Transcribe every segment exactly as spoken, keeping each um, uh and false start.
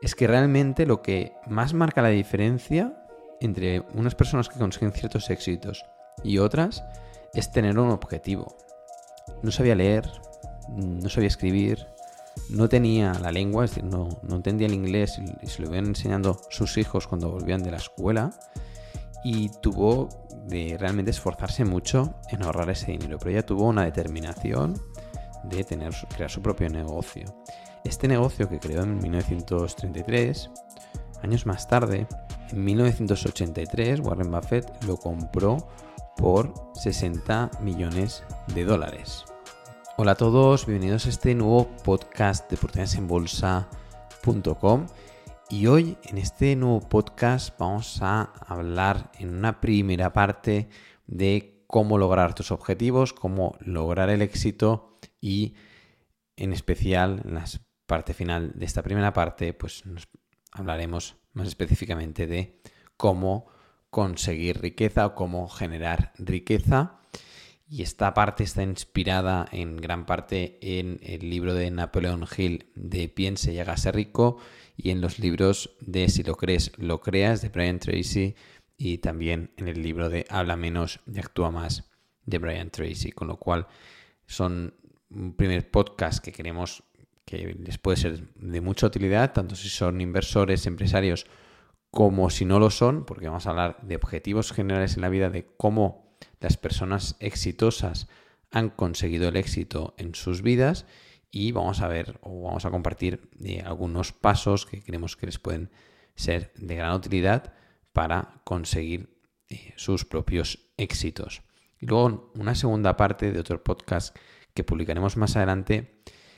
es que realmente lo que más marca la diferencia entre unas personas que consiguen ciertos éxitos y otras es tener un objetivo. No sabía leer, no sabía escribir, no tenía la lengua, es decir, no, no entendía el inglés y se lo iban enseñando sus hijos cuando volvían de la escuela, y tuvo de realmente esforzarse mucho en ahorrar ese dinero, pero ella tuvo una determinación de tener, crear su propio negocio. Este negocio que creó en mil novecientos treinta y tres, años más tarde, en mil novecientos ochenta y tres, Warren Buffett lo compró por sesenta millones de dólares. Hola a todos, bienvenidos a este nuevo podcast de oportunidades en bolsa punto com, y hoy en este nuevo podcast vamos a hablar en una primera parte de cómo lograr tus objetivos, cómo lograr el éxito, y en especial en la parte final de esta primera parte pues nos hablaremos más específicamente de cómo conseguir riqueza o cómo generar riqueza. Y esta parte está inspirada en gran parte en el libro de Napoleon Hill de Piense y hágase rico, y en los libros de Si lo crees, lo creas de Brian Tracy, y también en el libro de Habla menos y actúa más de Brian Tracy, con lo cual son un primer podcast que queremos que les puede ser de mucha utilidad, tanto si son inversores, empresarios, como si no lo son, porque vamos a hablar de objetivos generales en la vida, de cómo las personas exitosas han conseguido el éxito en sus vidas, y vamos a ver o vamos a compartir eh, algunos pasos que creemos que les pueden ser de gran utilidad para conseguir eh, sus propios éxitos. Y luego una segunda parte de otro podcast que publicaremos más adelante.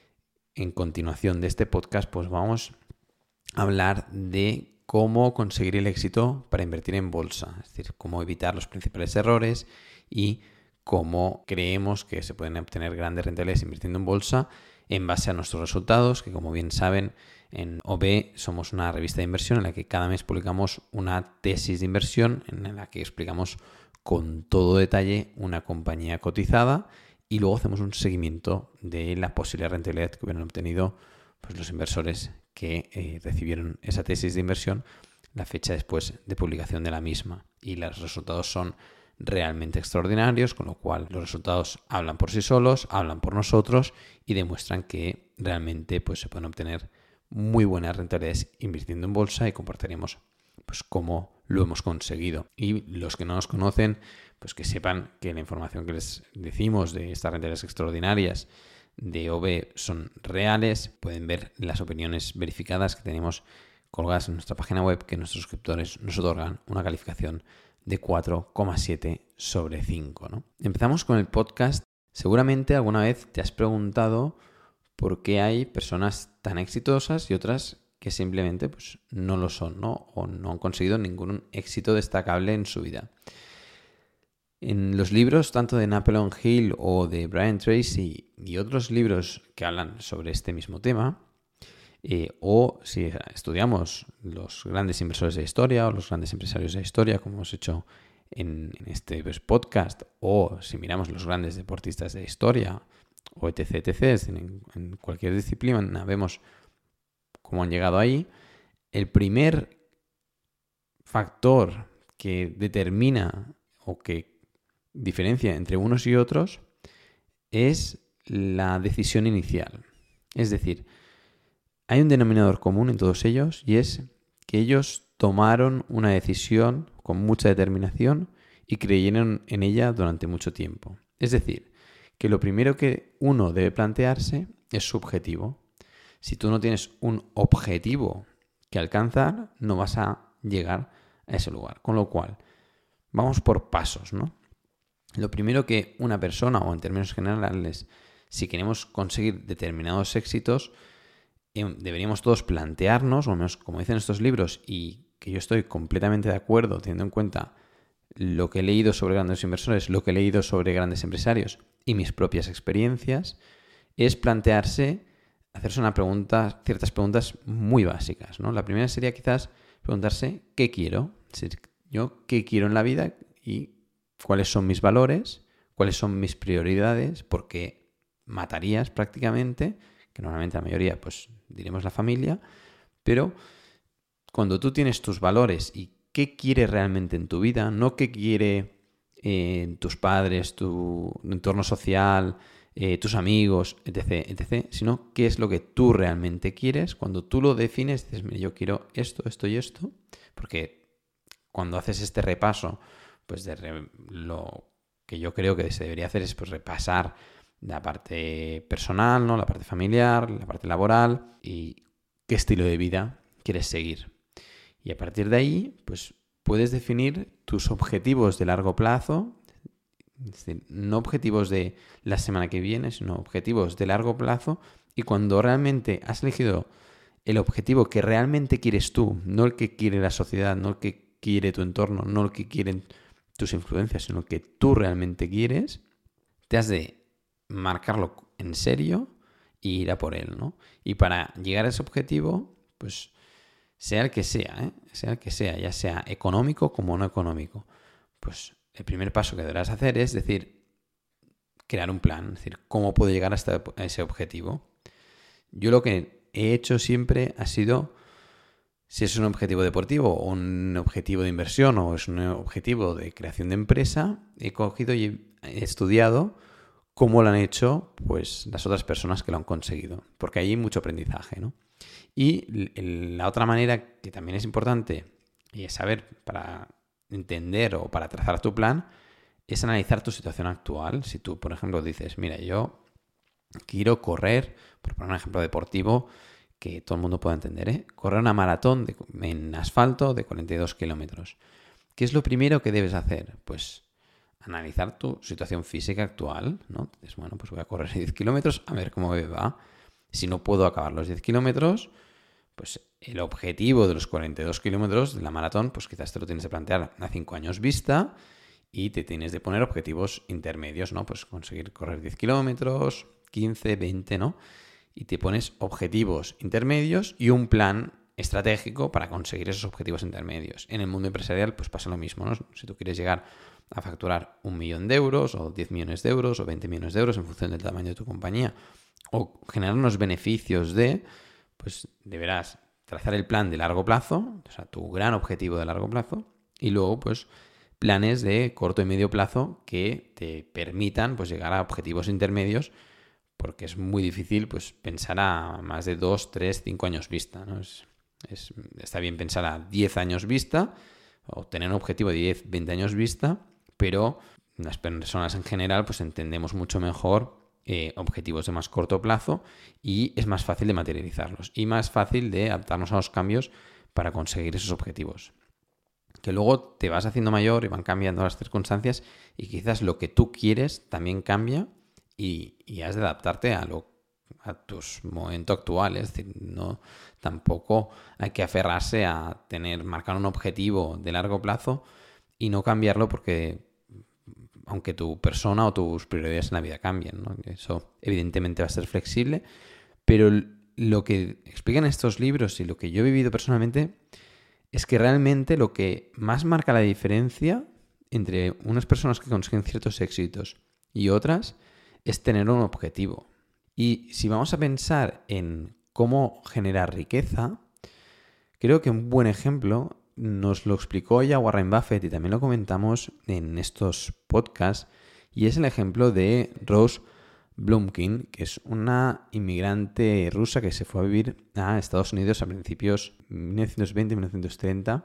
En continuación de este podcast, pues vamos a hablar de cómo conseguir el éxito para invertir en bolsa, es decir, cómo evitar los principales errores y cómo creemos que se pueden obtener grandes rentabilidades invirtiendo en bolsa en base a nuestros resultados, que como bien saben, en O B somos una revista de inversión en la que cada mes publicamos una tesis de inversión en la que explicamos con todo detalle una compañía cotizada, y luego hacemos un seguimiento de la posible rentabilidad que hubieran obtenido pues, los inversores que eh, recibieron esa tesis de inversión la fecha después de publicación de la misma. Y los resultados son realmente extraordinarios, con lo cual los resultados hablan por sí solos, hablan por nosotros y demuestran que realmente pues, se pueden obtener muy buenas rentabilidades invirtiendo en bolsa, y compartiremos pues, cómo lo hemos conseguido. Y los que no nos conocen, pues que sepan que la información que les decimos de estas rentabilidades extraordinarias de O B son reales. Pueden ver las opiniones verificadas que tenemos colgadas en nuestra página web, que nuestros suscriptores nos otorgan una calificación de cuatro coma siete sobre cinco, ¿no? Empezamos con el podcast. Seguramente alguna vez te has preguntado por qué hay personas tan exitosas y otras que simplemente pues, no lo son, ¿no? O no han conseguido ningún éxito destacable en su vida. En los libros tanto de Napoleon Hill o de Brian Tracy y otros libros que hablan sobre este mismo tema, eh, o si estudiamos los grandes inversores de historia o los grandes empresarios de historia, como hemos hecho en, en este pues, podcast, o si miramos los grandes deportistas de historia, o etc, etc, en, en cualquier disciplina vemos cómo han llegado ahí. El primer factor que determina o que diferencia entre unos y otros es la decisión inicial. Es decir, hay un denominador común en todos ellos, y es que ellos tomaron una decisión con mucha determinación y creyeron en ella durante mucho tiempo. Es decir, que lo primero que uno debe plantearse es su objetivo. Si tú no tienes un objetivo que alcanzar, no vas a llegar a ese lugar. Con lo cual, vamos por pasos, ¿no? Lo primero que una persona, o en términos generales, si queremos conseguir determinados éxitos, eh, deberíamos todos plantearnos, o al menos como dicen estos libros, y que yo estoy completamente de acuerdo teniendo en cuenta lo que he leído sobre grandes inversores, lo que he leído sobre grandes empresarios y mis propias experiencias, es plantearse, hacerse una pregunta, ciertas preguntas muy básicas, ¿no? La primera sería quizás preguntarse ¿qué quiero? Es decir, yo qué quiero en la vida y cuáles son mis valores, cuáles son mis prioridades, porque matarías prácticamente, que normalmente la mayoría pues diremos la familia, Pero cuando tú tienes tus valores y qué quieres realmente en tu vida, no qué quiere eh, tus padres, tu entorno social, eh, tus amigos, etc, etc, sino qué es lo que tú realmente quieres. Cuando tú lo defines, dices, mira, yo quiero esto, esto y esto, porque cuando haces este repaso, pues de re- lo que yo creo que se debería hacer es pues repasar la parte personal, ¿no? La parte familiar, la parte laboral y qué estilo de vida quieres seguir. Y a partir de ahí, pues puedes definir tus objetivos de largo plazo, es decir, no objetivos de la semana que viene, sino objetivos de largo plazo. Y cuando realmente has elegido el objetivo que realmente quieres tú, no el que quiere la sociedad, no el que quiere tu entorno, no el que quieren tus influencias, sino el que tú realmente quieres, te has de marcarlo en serio e ir a por él, ¿no? Y para llegar a ese objetivo, pues sea el que sea, ¿eh? sea el que sea, ya sea económico como no económico, pues el primer paso que deberás hacer es decir, crear un plan, es decir, cómo puedo llegar hasta ese objetivo. Yo lo que he hecho siempre ha sido, si es un objetivo deportivo o un objetivo de inversión o es un objetivo de creación de empresa, he cogido y he estudiado cómo lo han hecho pues las otras personas que lo han conseguido, porque ahí hay mucho aprendizaje, ¿no? Y la otra manera que también es importante y es saber para entender o para trazar tu plan es analizar tu situación actual. Si tú, por ejemplo, dices, mira, yo quiero correr, por poner un ejemplo deportivo que todo el mundo pueda entender, ¿eh? Correr una maratón de, en asfalto de cuarenta y dos kilómetros. ¿Qué es lo primero que debes hacer? Pues analizar tu situación física actual, ¿no? Dices, bueno, pues voy a correr diez kilómetros a ver cómo me va. Si no puedo acabar los diez kilómetros, pues el objetivo de los cuarenta y dos kilómetros de la maratón, pues quizás te lo tienes que plantear a cinco años vista y te tienes de poner objetivos intermedios, ¿no? Pues conseguir correr diez kilómetros, quince, veinte, ¿no? Y te pones objetivos intermedios y un plan estratégico para conseguir esos objetivos intermedios. En el mundo empresarial, pues pasa lo mismo, ¿no? Si tú quieres llegar a facturar un millón de euros o diez millones de euros o veinte millones de euros en función del tamaño de tu compañía o generar unos beneficios de, pues deberás trazar el plan de largo plazo, o sea, tu gran objetivo de largo plazo, y luego, pues, planes de corto y medio plazo que te permitan, pues, llegar a objetivos intermedios, porque es muy difícil, pues, pensar a más de dos, tres, cinco años vista, ¿no? Es, es, está bien pensar a diez años vista, o tener un objetivo de diez, veinte años vista, pero las personas en general, pues, entendemos mucho mejor Eh, objetivos de más corto plazo y es más fácil de materializarlos y más fácil de adaptarnos a los cambios para conseguir esos objetivos. Que luego te vas haciendo mayor y van cambiando las circunstancias y quizás lo que tú quieres también cambia y, y has de adaptarte a lo a tu momento actual. Es decir, no, tampoco hay que aferrarse a tener, marcar un objetivo de largo plazo y no cambiarlo porque aunque tu persona o tus prioridades en la vida cambien, ¿no? Eso evidentemente va a ser flexible, pero lo que explican estos libros y lo que yo he vivido personalmente es que realmente lo que más marca la diferencia entre unas personas que consiguen ciertos éxitos y otras es tener un objetivo. Y si vamos a pensar en cómo generar riqueza, creo que un buen ejemplo nos lo explicó ya Warren Buffett y también lo comentamos en estos podcasts, y es el ejemplo de Rose Blumkin, que es una inmigrante rusa que se fue a vivir a Estados Unidos a principios de mil novecientos veinte, mil novecientos treinta,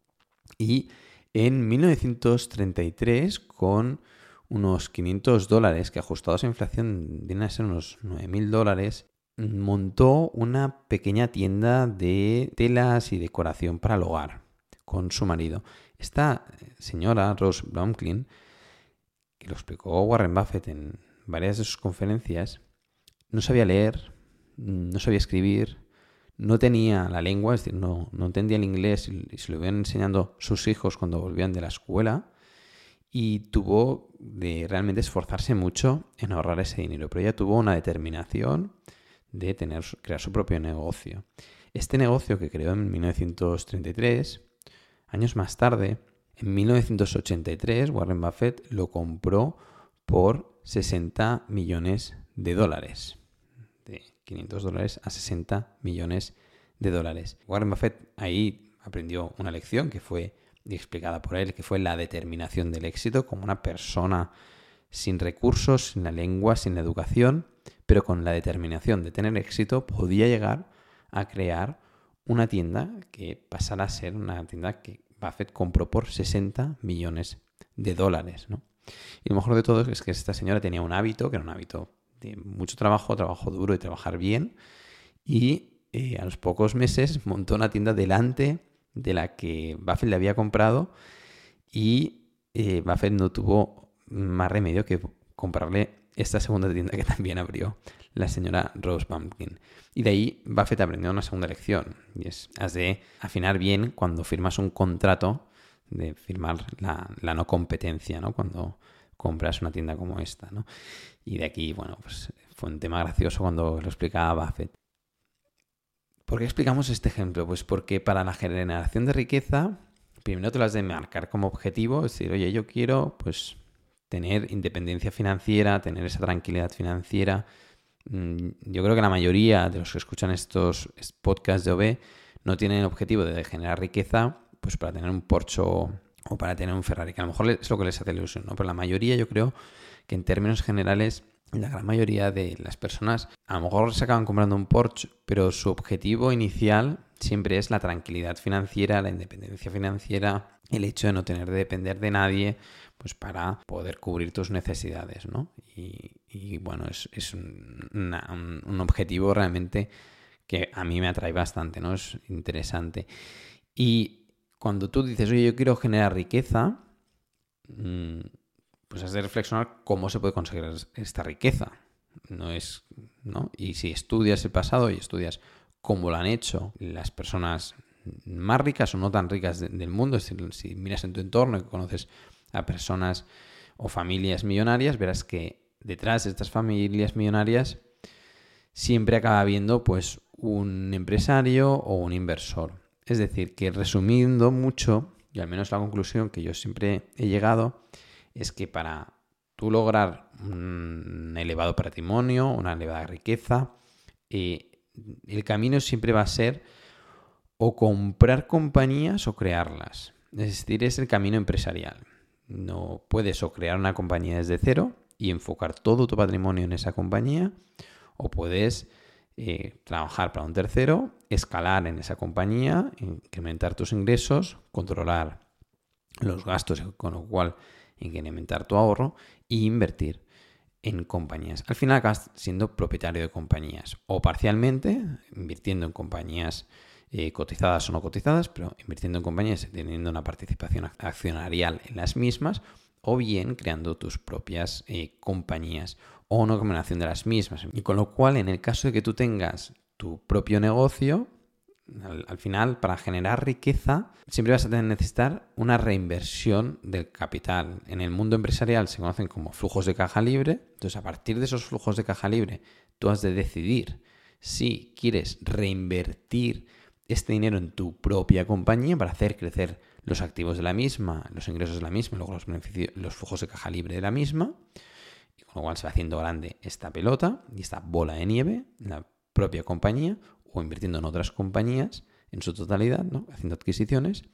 y en mil novecientos treinta y tres, con unos quinientos dólares, que ajustados a inflación vienen a ser unos nueve mil dólares, montó una pequeña tienda de telas y decoración para el hogar con su marido. Esta señora, Rose Blumkin, que lo explicó Warren Buffett en varias de sus conferencias, no sabía leer, no sabía escribir, no tenía la lengua, es decir, no, no entendía el inglés y se lo iban enseñando sus hijos cuando volvían de la escuela, y tuvo de realmente esforzarse mucho en ahorrar ese dinero, pero ella tuvo una determinación de tener, crear su propio negocio. Este negocio que creó en mil novecientos treinta y tres, años más tarde, en mil novecientos ochenta y tres, Warren Buffett lo compró por sesenta millones de dólares. De quinientos dólares a sesenta millones de dólares. Warren Buffett ahí aprendió una lección que fue explicada por él, que fue la determinación del éxito, como una persona sin recursos, sin la lengua, sin la educación, pero con la determinación de tener éxito, podía llegar a crear una tienda que pasara a ser una tienda que Buffett compró por sesenta millones de dólares, ¿no? Y lo mejor de todo es que esta señora tenía un hábito, que era un hábito de mucho trabajo, trabajo duro y trabajar bien, y eh, a los pocos meses montó una tienda delante de la que Buffett le había comprado y eh, Buffett no tuvo más remedio que comprarle esta segunda tienda que también abrió la señora Rose Pumpkin. Y de ahí Buffett aprendió una segunda lección, y es, has de afinar bien cuando firmas un contrato, de firmar la, la no competencia, ¿no? Cuando compras una tienda como esta, ¿no? Y de aquí, bueno, pues fue un tema gracioso cuando lo explicaba Buffett. ¿Por qué explicamos este ejemplo? Pues porque para la generación de riqueza, primero te lo has de marcar como objetivo, es decir, oye, yo quiero pues tener independencia financiera, tener esa tranquilidad financiera. Yo creo que la mayoría de los que escuchan estos podcasts de O B no tienen el objetivo de generar riqueza pues para tener un Porsche o para tener un Ferrari, que a lo mejor es lo que les hace ilusión, ¿no? Pero la mayoría, yo creo que en términos generales, la gran mayoría de las personas a lo mejor se acaban comprando un Porsche, pero su objetivo inicial siempre es la tranquilidad financiera, la independencia financiera, el hecho de no tener de depender de nadie, pues para poder cubrir tus necesidades, ¿no? Y, y bueno, es, es un, una, un, un objetivo realmente que a mí me atrae bastante, ¿no? Es interesante. Y cuando tú dices, oye, yo quiero generar riqueza, pues has de reflexionar cómo se puede conseguir esta riqueza. No es, ¿no? Y si estudias el pasado y estudias cómo lo han hecho las personas más ricas o no tan ricas de, del mundo, es decir, si miras en tu entorno y conoces a personas o familias millonarias, verás que detrás de estas familias millonarias siempre acaba habiendo pues un empresario o un inversor. Es decir, que resumiendo mucho, y al menos la conclusión que yo siempre he llegado, es que para tú lograr un elevado patrimonio, una elevada riqueza, eh, el camino siempre va a ser o comprar compañías o crearlas. Es decir, es el camino empresarial. No puedes o crear una compañía desde cero y enfocar todo tu patrimonio en esa compañía, o puedes eh, trabajar para un tercero, escalar en esa compañía, incrementar tus ingresos, controlar los gastos, con lo cual incrementar tu ahorro e invertir en compañías. Al final acabas siendo propietario de compañías, o parcialmente invirtiendo en compañías eh, cotizadas o no cotizadas, pero invirtiendo en compañías teniendo una participación accionarial en las mismas, o bien creando tus propias eh, compañías o una combinación de las mismas. Y con lo cual, en el caso de que tú tengas tu propio negocio, al, al final, para generar riqueza, siempre vas a tener, necesitar una reinversión del capital. En el mundo empresarial se conocen como flujos de caja libre. Entonces, a partir de esos flujos de caja libre, tú has de decidir si quieres reinvertir este dinero en tu propia compañía para hacer crecer los activos de la misma, los ingresos de la misma, luego los beneficios, los flujos de caja libre de la misma, y con lo cual se va haciendo grande esta pelota y esta bola de nieve en la propia compañía, o invirtiendo en otras compañías en su totalidad, ¿no? Haciendo adquisiciones,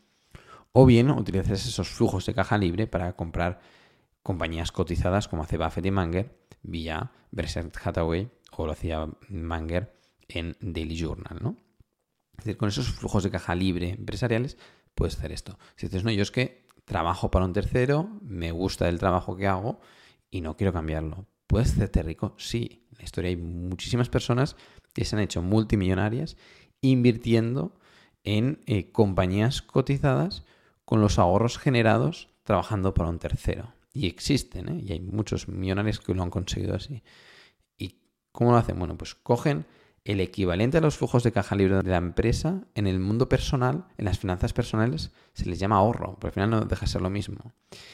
o bien utilizas esos flujos de caja libre para comprar compañías cotizadas como hace Buffett y Munger vía Berkshire Hathaway, o lo hacía Munger en Daily Journal, ¿no? Es decir, con esos flujos de caja libre empresariales puedes hacer esto. Si dices, no, yo es que trabajo para un tercero, me gusta el trabajo que hago y no quiero cambiarlo. ¿Puedes hacerte rico? Sí. En la historia hay muchísimas personas que se han hecho multimillonarias invirtiendo en eh, compañías cotizadas con los ahorros generados trabajando para un tercero. Y existen, ¿eh? Y hay muchos millonarios que lo han conseguido así. ¿Y cómo lo hacen? Bueno, pues cogen el equivalente a los flujos de caja libre de la empresa en el mundo personal, en las finanzas personales, se les llama ahorro, pero al final no deja de ser lo mismo.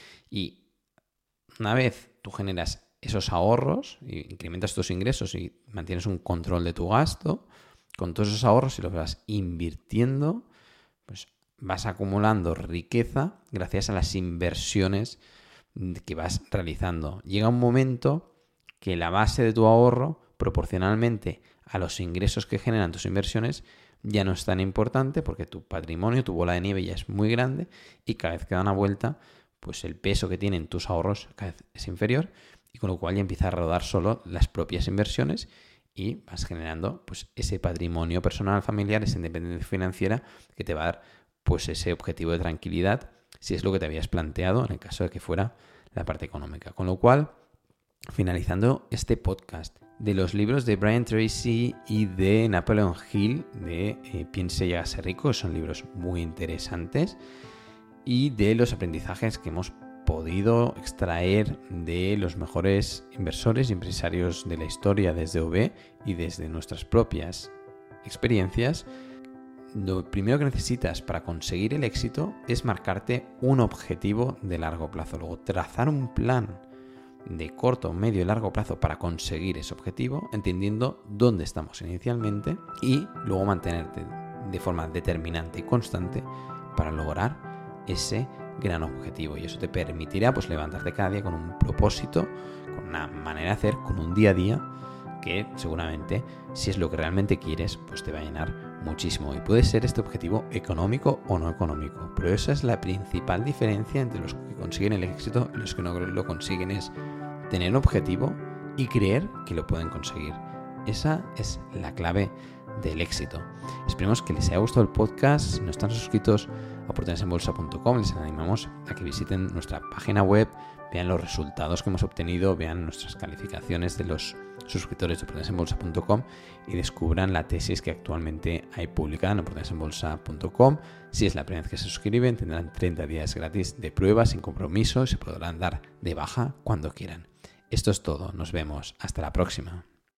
Y una vez tú generas esos ahorros, y incrementas tus ingresos y mantienes un control de tu gasto, con todos esos ahorros, y los vas invirtiendo, pues vas acumulando riqueza gracias a las inversiones que vas realizando. Llega un momento que la base de tu ahorro, proporcionalmente a los ingresos que generan tus inversiones, ya no es tan importante porque tu patrimonio, tu bola de nieve ya es muy grande y cada vez que da una vuelta, pues el peso que tienen tus ahorros cada vez es inferior y con lo cual ya empieza a rodar solo las propias inversiones y vas generando pues ese patrimonio personal, familiar, esa independencia financiera que te va a dar pues ese objetivo de tranquilidad si es lo que te habías planteado en el caso de que fuera la parte económica. Con lo cual, finalizando este podcast de los libros de Brian Tracy y de Napoleon Hill de eh, Piense y hágase rico, son libros muy interesantes, y de los aprendizajes que hemos podido extraer de los mejores inversores y empresarios de la historia desde O B y desde nuestras propias experiencias. Lo primero que necesitas para conseguir el éxito es marcarte un objetivo de largo plazo, luego trazar un plan de corto, medio y largo plazo para conseguir ese objetivo, entendiendo dónde estamos inicialmente y luego mantenerte de forma determinante y constante para lograr ese gran objetivo. Y eso te permitirá pues levantarte cada día con un propósito, con una manera de hacer, con un día a día que seguramente, si es lo que realmente quieres, pues te va a llenar muchísimo. Y puede ser este objetivo económico o no económico, pero esa es la principal diferencia entre los que consiguen el éxito y los que no lo consiguen, es tener un objetivo y creer que lo pueden conseguir. Esa es la clave del éxito. Esperemos que les haya gustado el podcast. Si no están suscritos a oportunidades en bolsa punto com, les animamos a que visiten nuestra página web, vean los resultados que hemos obtenido, vean nuestras calificaciones de los suscriptores de oportunidades en bolsa punto com y descubran la tesis que actualmente hay publicada en oportunidades en bolsa punto com. Si es la primera vez que se suscriben, tendrán treinta días gratis de prueba sin compromiso y se podrán dar de baja cuando quieran. Esto es todo. Nos vemos. Hasta la próxima.